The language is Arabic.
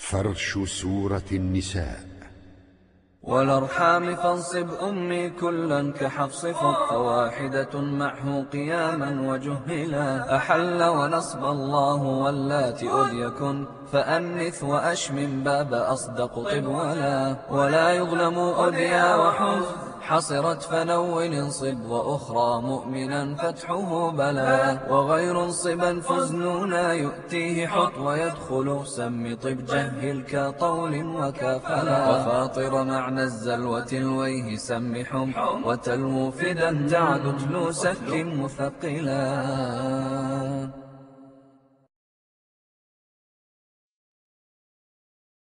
فرش سورة النساء. والأرحام فانصب أمي كلا كحفص فوق فواحدة معه قياما وجهلا أحل ونصب الله واللاتي أذ يكن فأنث وأشمم باب أصدق طب ولا يظلم أذيا وحز حصرت فنون انصب وأخرى مؤمنا فتحه بلا وغير انصبا فزنونا يؤتيه حط ويدخل سم طب جهل كطول وكافلا وفاطر معنى الزلوة الويه سمحم وتلو فدا تعد تلو سك مثقلا.